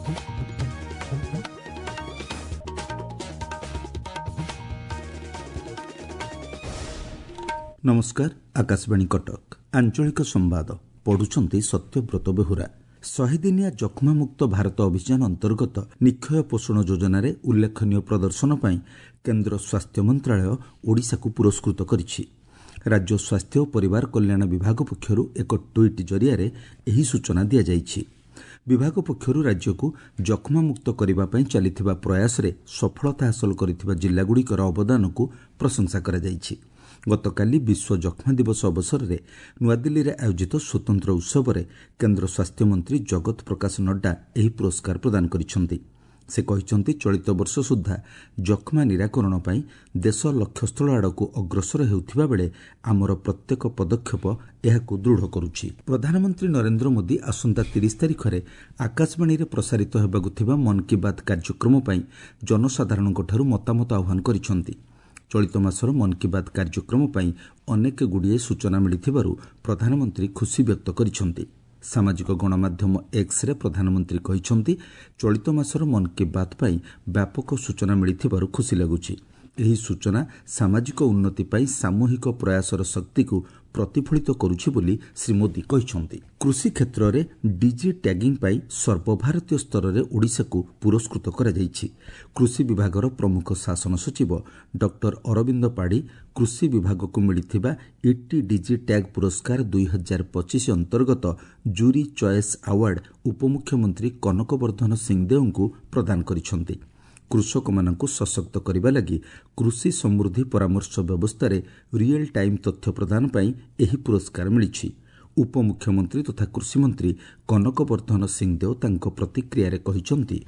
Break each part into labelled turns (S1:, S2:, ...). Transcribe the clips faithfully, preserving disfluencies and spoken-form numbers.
S1: नमस्कार। आकाशवाणी कटक आंचलिक संवाद पढ़ुछंती सत्यव्रत बेहुरा। शहेदिनिया जख्मामुक्त भारत अभियान अंतर्गत निक्षय पोषण योजन उल्लेखनीय प्रदर्शन पर केन्द्र स्वास्थ्य मंत्रालय ओडिशा को पुरस्कृत करिछि। राज्य स्वास्थ्य और परिवार कल्याण विभाग पक्षरु एक ट्वीट जरिया एही सूचना दिया जाइछि। विभाग पक्षरु राज्य को जख्मामुक्त करबा पई चलिथिबा प्रयास रे सफलता हासिल करिथिबा जिल्लागुड़िकर अवदान को प्रशंसा करा जाइछि। गतकाली विश्व जख्मा दिवस अवसर में नुआदिल्ली में आयोजित स्वतंत्र उत्सव में केन्द्र स्वास्थ्य मंत्री जगत प्रकाश नड्डा यह पुरस्कार प्रदान करिसेंति। से कहिसेंति चलित वर्ष सुधा जख्मा निराकरण पई देश लक्ष्यस्थल आड़क अग्रसर हेउथिबा बेले आमर प्रत्येक पदक्षेप एहाकु दृढ़ करुछि। प्रधानमंत्री नरेंद्र मोदी आसंता तीस तारिख में आकाशवाणी रे प्रसारित हेबाकु थिबा मन की बात कार्यक्रम पई जनसाधारणक ठारू मतामत आह्वान करिसेंति। चलित मासर मन की बात कार्यक्रम पई अनेक गुड़िए सूचना मिलिथिबारु प्रधानमंत्री खुशी व्यक्त करिसेंति। सामाजिक गणमाध्यम एक्स रे प्रधानमंत्री कहिसेंति चलित मासर मन की बात पई व्यापक सूचना मिलिथिबारु खुशी लागुछि। एही सूचना सामाजिक उन्नति पई सामूहिक प्रयासर शक्ति को प्रतिफलित करुछि बोली श्री मोदी कहिसेंति। कृषि क्षेत्र में डीजी टैगिंग पाई सर्वभारतीय स्तर में ओडिशा को पुरस्कृत करा जाइछि। कृषि विभागर प्रमुख शासन सचिव डॉक्टर अरविंद पाढ़ी कृषि विभाग को मिलिथिबा इटी डीजी टैग पुरस्कार दुई हजार पच्चीस अंतर्गत जूरी चॉइस अवार्ड उपमुख्यमंत्री कनकवर्धन सिंहदेव को प्रदान करिसेंति। कृषक मानक सशक्त करने लगी कृषि समृद्धि परामर्श व्यवस्था रे रियल टाइम तथ्य प्रदान पाई एही पुरस्कार मिलिछि। उपमुख्यमंत्री तथा कृषि मंत्री कनकवर्धन सिंहदेव तांको प्रतिक्रिया रे कहिसेंति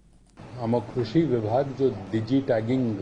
S2: हम कृषि विभाग जो डिजी टैगिंग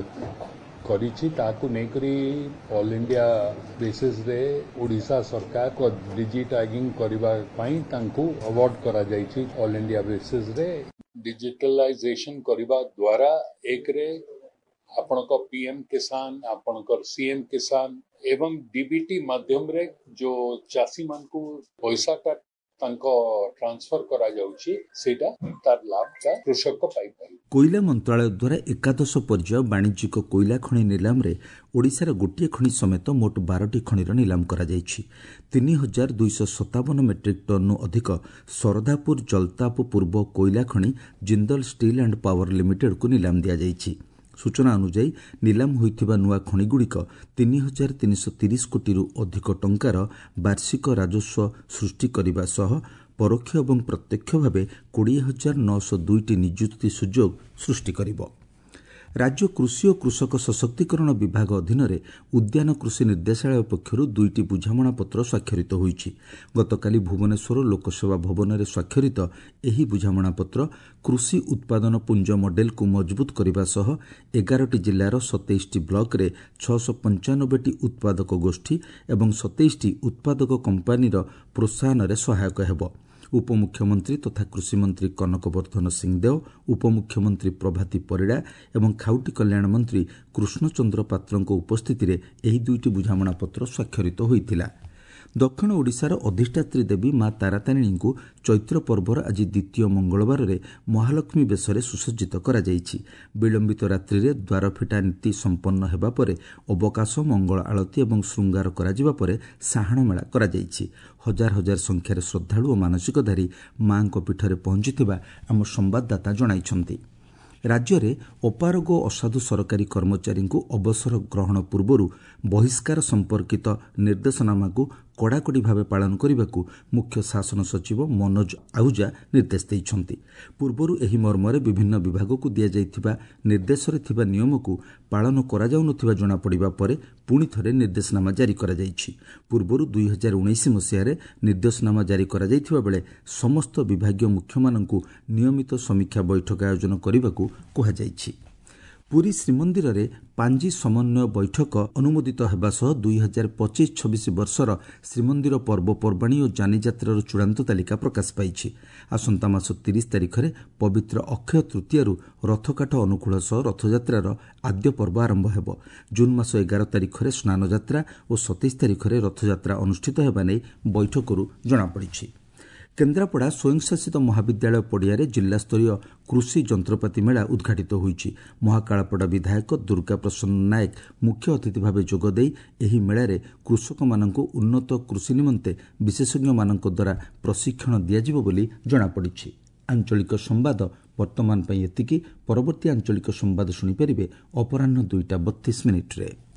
S2: करिछि ताकू नै करी ऑल इंडिया बेसिस रे ओडिशा सरकार को डिजी टैगिंग करबा पई तांको अवार्ड करा जाइछि। ऑल इंडिया बेसिस रे डिजिटलाइजेशन करबा द्वारा एक रे आपनका पीएम किसान आपनकर सीएम किसान एवं डीबीटी माध्यम रे जो चासी मान को पैसा का तांको ट्रांसफर करा जाउछि सेटा तार लाभ का कृषक को पाई पाई।
S1: कोयला मंत्रालय द्वारा एकादश पर्याय वाणिज्यिक कोयला खनि निलाम रे ओडिशार गोटे खनि समेत मोट बारटी खनिर निलाम करा जाइछि। तीन हजार दुईश सतावन मेट्रिक टन अधिक सरदापुर जलताप पूर्व कोयला खनि Jindal steel and power limited को निलाम दिया जाइछि। सूचना अनुसार निलाम होइथिबा नुआ खनिगुड़िक तीन हजार तीन सौ तीस कोटी रु अधिक टंकार वार्षिक राजस्व सृष्टि करने सह परोक्ष और प्रत्यक्ष भाव कोड़े हजार नौ सौ दुईटी निजुक्ति सुजोग सृष्टि करिबो। राज्य कृषि और कृषक सशक्तिकरण विभाग अधीन उद्यान कृषि निर्देशालय पक्षर दुईटी बुझामणा पत्र स्वाक्षरित होईछि। गतकाली भुवनेश्वर लोकसेवा भवन में स्वाक्षरित एही बुझामणा पत्र कृषि उत्पादन पुंज मॉडेल को मजबूत करने सह एगारटी जिलार सतैश ब्लॉक रे छह सौ पंचानबेटी उत्पादक गोष्ठी एवं सतैश उत्पादक कंपानीर प्रोत्साहन रे सहायक हेबो। उपमुख्यमंत्री तथा कृषि मंत्री कनकवर्धन सिंहदेव, उपमुख्यमंत्री प्रभाती परिड़ा एवं खाउटी कल्याण मंत्री कृष्णचंद्र पात्रଙ୍କ उपस्थिति रे एही दुईटी बुझामणा पत्र स्वाक्षरित होइतिला। दक्षिण ओडिशार अधिष्ठात्री देवी मां तारातारिणी को चैत्र पर्वर आज द्वितीय मंगलवार रे महालक्ष्मी बेशरे सुसज्जित करा जाइछि। विलंबित रात्रि रे द्वार फिटा नीति संपन्न हेबा परे अवकाश मंगल आळती एवं श्रृंगार करा जिबा परे साहाण मेला करा जाइछि। हजार हजार संख्यार श्रद्धालु और मानसिकधारी मां को पीठरे पहुंचिथिबा आम संवाददाता जणाइछन्ति। राज्य में अपारग असाधु सरकारी कर्मचारी को अवसर ग्रहण पूर्व बहिष्कार संपर्कित निर्देशनामा को कड़ाकड़ी भाव पालन करने को मुख्य शासन सचिव मनोज आहूजा निर्देश देइछन्ति। पूर्वरु एही मर्मरे विभिन्न विभाग को दिया जाइथिबा निर्देश रे थिबा नियम को पालन करा जाउनथिबा जणा पड़िबा परे पुणी थरे निर्देशनामा जारी करा जाइछि। पूर्वरु दुई हजार उन्नीस मसीह रे निर्देशनामा जारी करा जाइथिबा बेले समस्त विभागीय मुख्यमानंकु नियमित समीक्षा बैठक आयोजन करबाकू कहा जाइछि। पुरी श्रीमंदिर रे पांजी समन्वय बैठक अनुमोदित हेबा सह दुई हजार पच्चीस छब्बीस वर्षर श्रीमंदिर पर्वपर्वाणी और जानीजात्रार चूड़ांत तालिका प्रकाश पाइछि। आसंता मास तीस तारिख में पवित्र अक्षय तृतीयरु रथकाठ अनुकूल सह रथयात्रार आद्य पर्व आरंभ हेब। जून मास एगार तारिख में स्नान यात्रा और सतैश तारिख में रथयात्रा अनुष्ठित हेबा नै बैठकरू जणापड़िछि। କେନ୍ଦ୍ରାପଡ଼ା ସ୍ୱୟଂଶାସିତ ମହାବିଦ୍ୟାଳୟ ପଡ଼ିଆରେ ଜିଲ୍ଲାସ୍ତରୀୟ କୃଷି ଯନ୍ତ୍ରପାତି ମେଳା ଉଦ୍ଘାଟିତ ହୋଇଛି। ମହାକାଳପଡ଼ା ବିଧାୟକ ଦୁର୍ଗା ପ୍ରସନ୍ନ ନାୟକ ମୁଖ୍ୟ ଅତିଥି ଭାବେ ଯୋଗଦେଇ ଏହି ମେଳାରେ କୃଷକମାନଙ୍କୁ ଉନ୍ନତ କୃଷି ନିମନ୍ତେ ବିଶେଷଜ୍ଞମାନଙ୍କ ଦ୍ୱାରା ପ୍ରଶିକ୍ଷଣ ଦିଆଯିବ ବୋଲି ଜଣାପଡ଼ିଛି। ଆଞ୍ଚଳିକ ସମ୍ବାଦ ବର୍ତ୍ତମାନ ପାଇଁ ଏତିକି। ପରବର୍ତ୍ତୀ ଆଞ୍ଚଳିକ ସମ୍ବାଦ ଶୁଣିପାରିବେ ଅପରାହ୍ନ ଦୁଇଟା ବତିଶ ମିନିଟ୍ରେ।